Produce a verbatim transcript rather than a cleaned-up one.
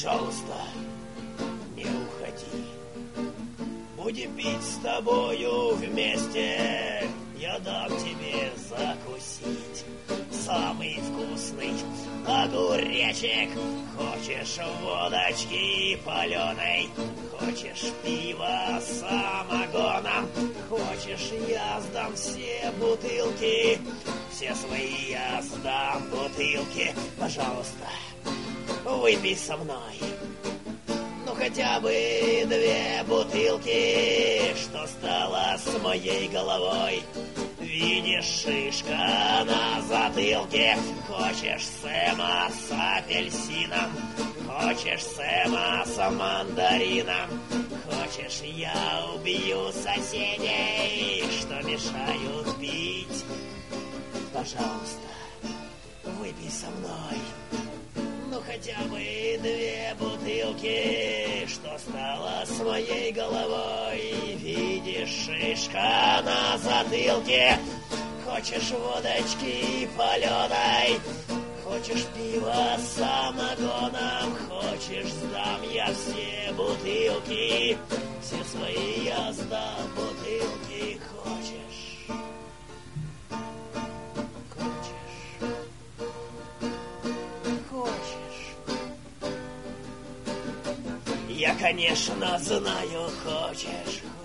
Пожалуйста, не уходи. Будем пить с тобою вместе. Я дам тебе закусить самый вкусный огуречек. Хочешь водочки паленой, хочешь пива с самогоном, хочешь, я сдам все бутылки, все свои я сдам бутылки. Пожалуйста, выпей со мной, ну хотя бы две бутылки. Что стало с моей головой? Видишь, шишка на затылке. Хочешь Сэма с апельсином, хочешь Сэма с мандарином, хочешь, я убью соседей, что мешают пить. Пожалуйста, выпей со мной, ну хотя бы две бутылки. Что стало с моей головой? Видишь, шишка на затылке. Хочешь водочки паленой, хочешь пива с самогоном, хочешь, сдам я все бутылки, все свои я сдам бутылки. Хочешь? Я, конечно, знаю, хочешь,